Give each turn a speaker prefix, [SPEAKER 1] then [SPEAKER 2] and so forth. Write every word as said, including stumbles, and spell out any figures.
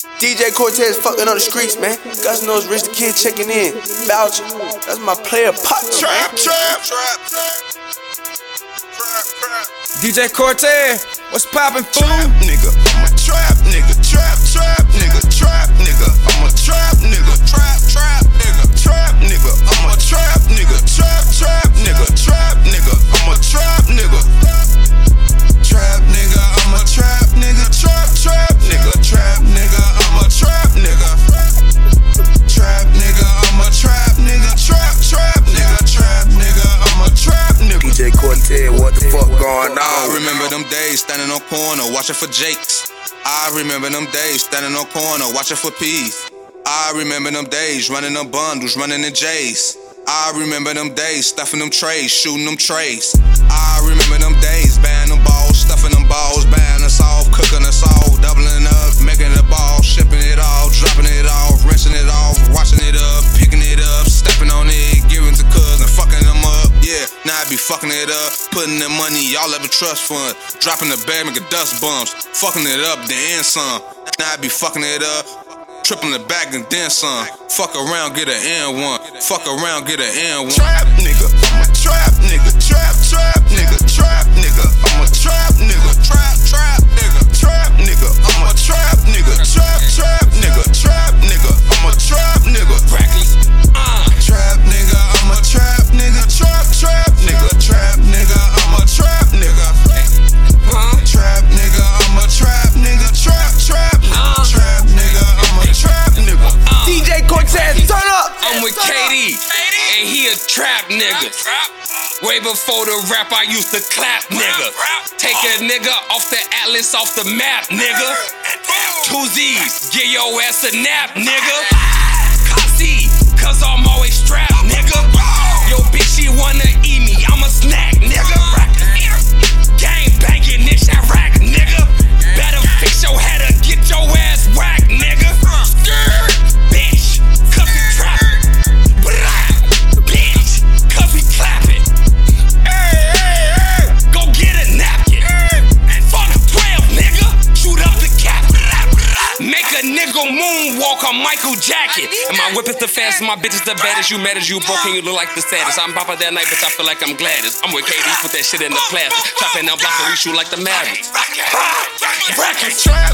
[SPEAKER 1] D J Cortez fucking on the streets, man. Gus knows Rich the Kid checking in. Voucher. That's my player partner.
[SPEAKER 2] Trap, trap, trap, trap.
[SPEAKER 3] D J Cortez, what's poppin', fool?
[SPEAKER 2] Trap nigga, I'm a trap nigga. Trap, trap nigga. Trap nigga, I'm a trap nigga. Trap, trap nigga. Trap nigga, I'm a trap nigga. Trap, trap nigga. Trap nigga, I'm a trap nigga. Trap nigga, I'm a trap nigga. Trap, trap nigga. Trap nigga, I'm a trap nigga. Trap nigga, I'm a trap nigga. Trap, trap nigga. Trap nigga, I'm a trap nigga.
[SPEAKER 1] D J Cortez, what the fuck going on?
[SPEAKER 2] I remember them days standing on corner watching for Jakes. I remember them days standing on corner watching for peas. I remember them days running them bundles, running the J's. I remember them days stuffing them trays, shooting them trays. I remember them days buying them balls, stuffing them balls, buying us off, cooking us off, doubling up, making the ball, shipping it off, dropping it off, rinsing it off, washing it up, picking it up, stepping on it, giving to cuz and fucking them up. Yeah, now I be fucking it up, putting the money y'all ever trust fund, dropping the bag, making dust bumps, fucking it up, then some. Now I be fucking it up, tripling it back and then some. Fuck around, get an N one. Fuck around, get an N one. Trap nigga, I'm a trap nigga. Trap, trap nigga. Trap nigga, I'm a trap nigga. Trap, trap nigga. Trap nigga, I'm a trap nigga. Trap, trap nigga. Trap nigga, I'm a trap nigga. Uh. Trap nigga, I'm a trap nigga. Trap, trap nigga. Trap nigga, I'm a trap nigga. Huh? Trap nigga, I'm a trap nigga. Trap, trap nigga. Trap nigga, I'm a trap nigga.
[SPEAKER 1] D J Cortez, turn up!
[SPEAKER 3] I'm with K D, and he a trap nigga. Way before the rap, I used to clap, nigga. Take a nigga off the atlas, off the map, nigga. Two Z's, give your ass a nap, nigga. Kasi, cause I'm always strapped, nigga. Yo, bitch, she wanna eat me, I'm a snack, nigga. Gang banging, Nick Chirac, nigga. Better fix your head or get your ass whacked, nigga. Bitch, cause we trappin'. Bitch, cause we clappin'. Hey, hey, hey. Go get a napkin. Fuck twelve, nigga. Shoot up the cap. Make a nigga moonwalk on Michael Jackson. And my whip is the fastest, my bitch is the baddest. You mad as you broke and you look like the saddest. I'm Papa that night, bitch, I feel like I'm gladdest. I'm with K D, put that shit in the plastic. Chopping down blocks and we shoot like the Mavericks.
[SPEAKER 2] Trap